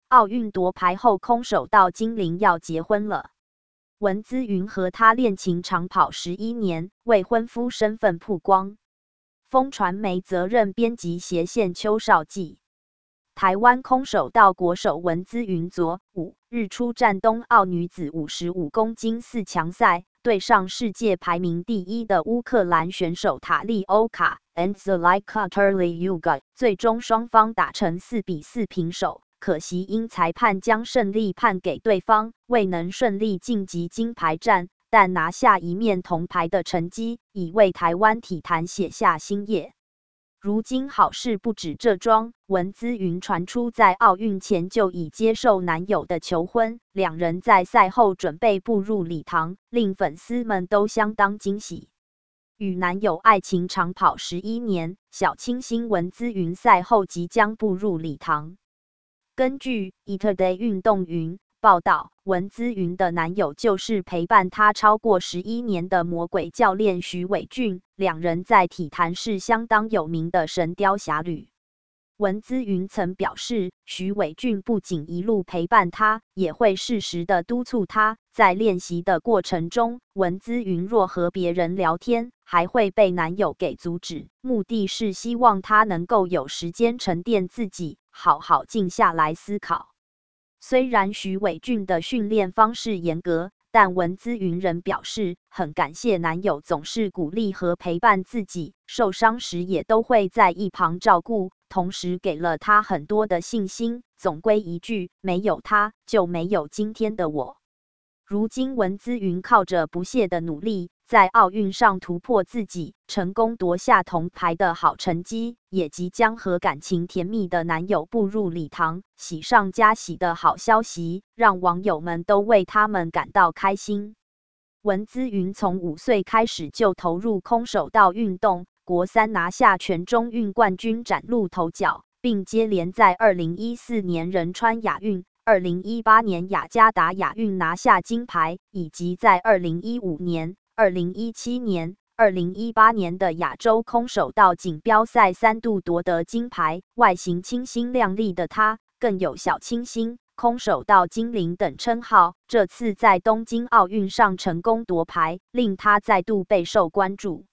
奥运夺牌后，空手道精灵要结婚了。文姿云和他恋情长跑11年，未婚夫身份曝光。风传媒责任编辑斜线邱少记。台湾空手道国手文姿云昨5日出战冬奥女子55公斤4强赛，对上世界排名第1的乌克兰选手塔利欧卡 Anzelika，最终双方打成4-4平手，可惜因裁判将胜利判给对方，未能顺利晋级金牌战，但拿下一面铜牌的成绩，已为台湾体坛写下新页。如今好事不止这桩，文姿云传出在奥运前就已接受男友的求婚，两人在赛后准备步入礼堂，令粉丝们都相当惊喜。与男友爱情长跑11年，小清新文姿云赛后即将步入礼堂。根据 Eatoday 运动云报道，文姿云的男友就是陪伴她超过11年的魔鬼教练许伟俊，两人在体坛是相当有名的神雕侠侣。文姿云曾表示，许伟俊不仅一路陪伴她，也会适时的督促她。在练习的过程中，文姿云若和别人聊天，还会被男友给阻止，目的是希望她能够有时间沉淀自己，好好静下来思考。虽然许伟俊的训练方式严格，但文姿云仍表示很感谢男友总是鼓励和陪伴自己，受伤时也都会在一旁照顾，同时给了她很多的信心。总归一句，没有他，就没有今天的我。如今文姿云靠着不懈的努力，在奥运上突破自己，成功夺下铜牌的好成绩，也即将和感情甜蜜的男友步入礼堂，喜上加喜的好消息，让网友们都为他们感到开心。文姿云从5岁开始就投入空手道运动，国3拿下全中运冠军崭露头角，并接连在2014年仁川亚运、2018年雅加达亚运拿下金牌，以及在2015年、2017年、2018年的亚洲空手道锦标赛3度夺得金牌。外形清新亮丽的她，更有小清新、空手道精灵等称号。这次在东京奥运上成功夺牌，令她再度备受关注。